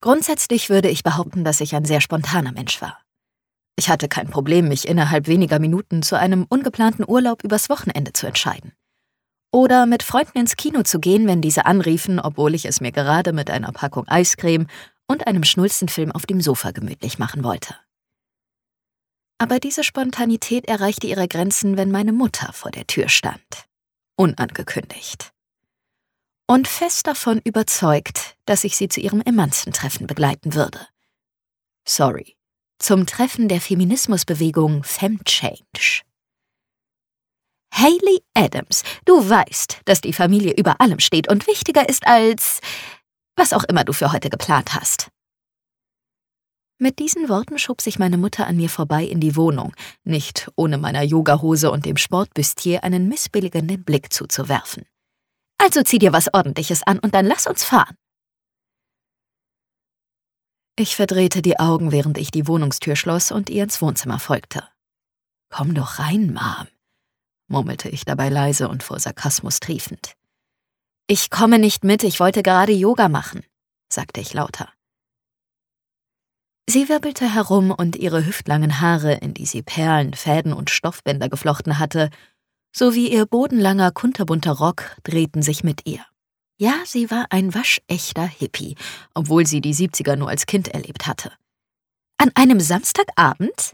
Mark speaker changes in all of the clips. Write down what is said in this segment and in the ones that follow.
Speaker 1: Grundsätzlich würde ich behaupten, dass ich ein sehr spontaner Mensch war. Ich hatte kein Problem, mich innerhalb weniger Minuten zu einem ungeplanten Urlaub übers Wochenende zu entscheiden. Oder mit Freunden ins Kino zu gehen, wenn diese anriefen, obwohl ich es mir gerade mit einer Packung Eiscreme und einem Schnulzenfilm auf dem Sofa gemütlich machen wollte. Aber diese Spontanität erreichte ihre Grenzen, wenn meine Mutter vor der Tür stand. Unangekündigt. Und fest davon überzeugt, dass ich sie zu ihrem Emanzentreffen begleiten würde. Sorry, zum Treffen der Feminismusbewegung FemChange. Hayley Adams, du weißt, dass die Familie über allem steht und wichtiger ist als was auch immer du für heute geplant hast. Mit diesen Worten schob sich meine Mutter an mir vorbei in die Wohnung, nicht ohne meiner Yogahose und dem Sportbustier einen missbilligenden Blick zuzuwerfen. Also zieh dir was Ordentliches an und dann lass uns fahren. Ich verdrehte die Augen, während ich die Wohnungstür schloss und ihr ins Wohnzimmer folgte. »Komm doch rein, Mom«, murmelte ich dabei leise und vor Sarkasmus triefend. »Ich komme nicht mit, ich wollte gerade Yoga machen«, sagte ich lauter. Sie wirbelte herum und ihre hüftlangen Haare, in die sie Perlen, Fäden und Stoffbänder geflochten hatte, sowie ihr bodenlanger, kunterbunter Rock drehten sich mit ihr. Ja, sie war ein waschechter Hippie, obwohl sie die 70er nur als Kind erlebt hatte. An einem Samstagabend?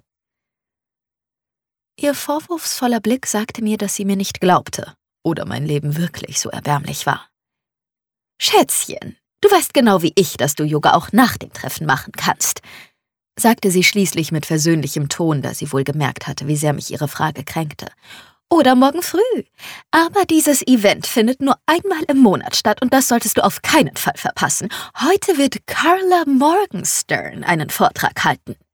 Speaker 1: Ihr vorwurfsvoller Blick sagte mir, dass sie mir nicht glaubte oder mein Leben wirklich so erbärmlich war. »Schätzchen, du weißt genau wie ich, dass du Yoga auch nach dem Treffen machen kannst«, sagte sie schließlich mit versöhnlichem Ton, da sie wohl gemerkt hatte, wie sehr mich ihre Frage kränkte. »Oder morgen früh. Aber dieses Event findet nur einmal im Monat statt und das solltest du auf keinen Fall verpassen. Heute wird Carla Morgenstern einen Vortrag halten.«